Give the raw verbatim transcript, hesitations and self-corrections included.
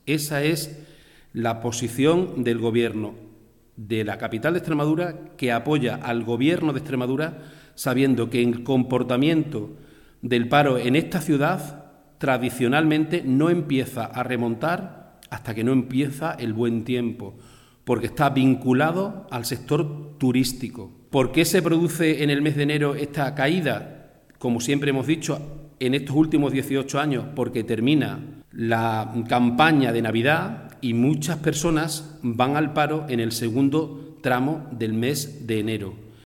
Esa es la posición del Gobierno de la capital de Extremadura, que apoya al Gobierno de Extremadura, sabiendo que el comportamiento del paro en esta ciudad tradicionalmente no empieza a remontar hasta que no empieza el buen tiempo, porque está vinculado al sector turístico. ¿Por qué se produce en el mes de enero esta caída? Como siempre hemos dicho, en estos últimos dieciocho años, porque termina la campaña de Navidad y muchas personas van al paro en el segundo tramo del mes de enero.